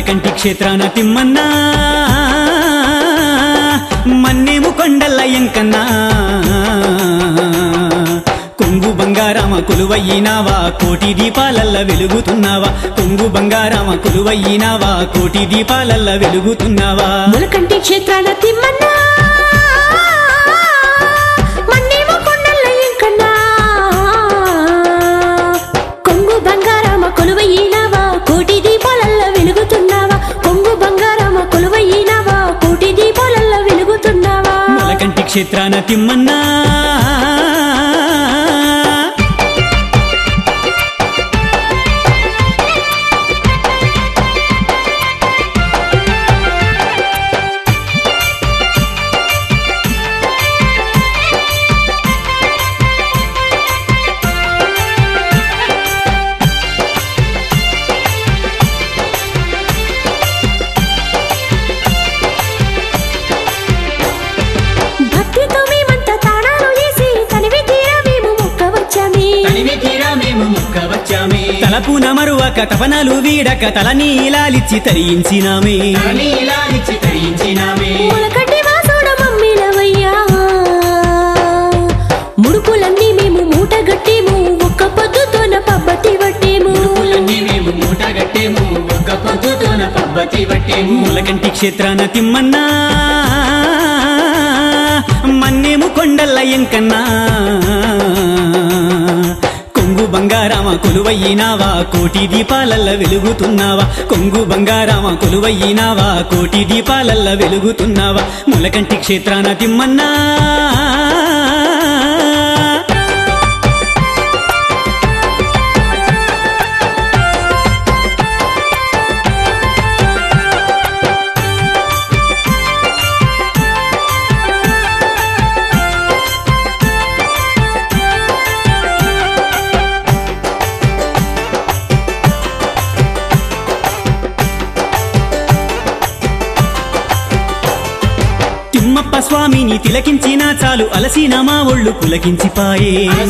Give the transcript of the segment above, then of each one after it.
ములకంటి క్షేత్రాన తిమ్మన్నా మన్నేము కొండల్ల ఎంకన్నా కొంగు బంగారామ కొలువయ్యినావా కోటి దీపాలల్ల వెలుగుతున్నావా కొంగు బంగారామ కొలువయ్యినావా కోటి దీపాలల్ల వెలుగుతున్నావా ములకంటి క్షేత్రాన తిమ్మన్నా మన్నేము కొండల్ల ఎంకన్నా కొంగు బంగారామ కొలువయ్యినావా కోటి దీపాలల్ల వెలుగుతున్నావా కొంగు బంగారామ కొలువయ్యినావా కోటి దీపాలల్ల వెలుగుతున్నావా ములకంటి క్షేత్రాన తిమ్మన్నా తలపున మరువక తపనలు వీడక తలనీలాలిచ్చి తరించినామే ములకంటి వాసుడ మమ్మిలవయ్యా ముడుపులన్నీ మేము మూటగట్టేము ఒక్క పొద్దుతోన పబ్బతి వట్టేము ములకంటి క్షేత్రాన తిమ్మన్నా మన్నేము కొండల్ల ఎంకన్నా కొంగు బంగారామ కొలువయ్యినావా కోటి దీపాలల్ల వెలుగుతున్నావా కొంగు బంగారామ కొలువయ్యినావా కోటి దీపాలల్ల వెలుగుతున్నావా ములకంటి క్షేత్రాన తిమ్మన్నా తిమ్మప్ప స్వామిని తిలకించిన చాలు అలసిన మా ఒళ్ళు పులకించిపాయే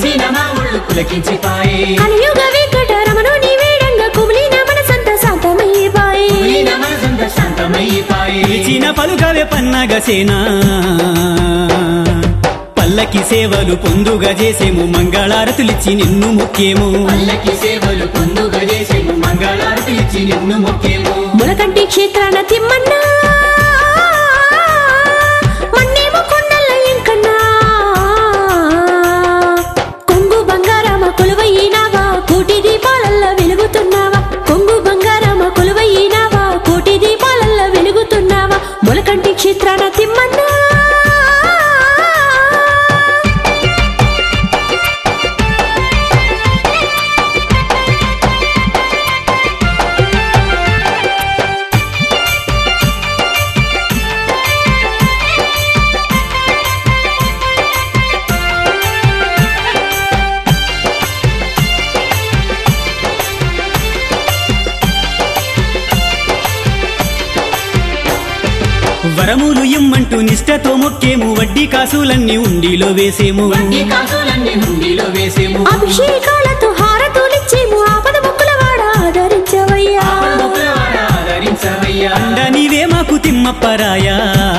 కలియుగ వెంకట రమణుని వేడంగా కుమిలిన మనసంత శాంతమయ్యిపాయే ఇచ్చిన పలుకవే పన్నగసేనా పల్లకి సేవలు పొందుగా చేసేము మంగళారతులిచ్చి నిన్ను మొక్కేము ములకంటి క్షేత్రాన తిమ్మన్నా మన్నేము కొండల్ల ఎంకన్నా కొంగు బంగారామ కొలువయ్యినావా కోటి దీపాలల్ల వెలుగుతున్నావా కొంగు బంగారామ కొలువయ్యినావా కోటి దీపాలల్ల వెలుగుతున్నావా ములకంటి క్షేత్రాన తిమ్మన్నా వరములు ఇమ్మంటూ నిష్టతో మొక్కేము వడ్డీ కాసులన్నీ ఉండిలో వేసేము అభిషేకాలతో హారతులిచ్చేము ఆపద మొక్కుల వాడ ఆదరించవయ్యా అండ నీవే మాకు తిమ్మప్పరాయా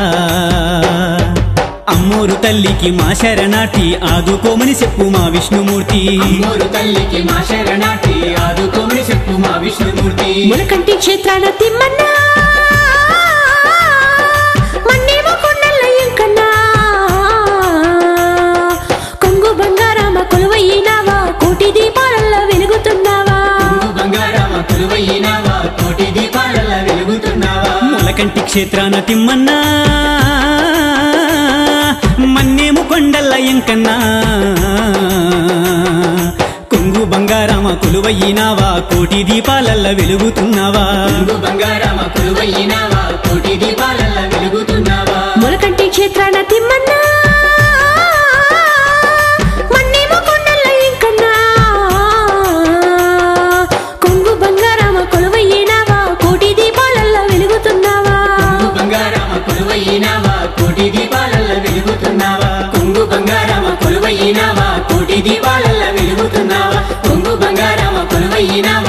అమ్మోరు తల్లికి మా శరణాటి ఆదుకోమని చెప్పు మా విష్ణుమూర్తి ములకంటి క్షేత్రాన తిమ్మన్నా మన్నేము కొండల్ల ఎంకన్నా కొంగు బంగారామ కొలువయ్యినావా కోటి దీపాలల్ల వెలుగుతున్నావా ములకంటి క్షేత్రాన తిమ్మన్నా మన్నేము కొండల్ల ఎంకన్నా కొంగు బంగారామ కొలువయ్యినావా కోటి దీపాలల్ల వెలుగుతున్నావా ములకంటి క్షేత్రాన తిమ్మన్నా మన్నేము కొండల్ల ఎంకన్నా కొంగు బంగారామ కొలువయ్యినావా కోటి దీపాలల్ల వెలుగుతున్నావా కొంగు బంగారామ కొలువయ్యినావా కోటి దీపాలల్ల వెలుగుతున్నావా కొంగు బంగారామ కొలువయ్యినావా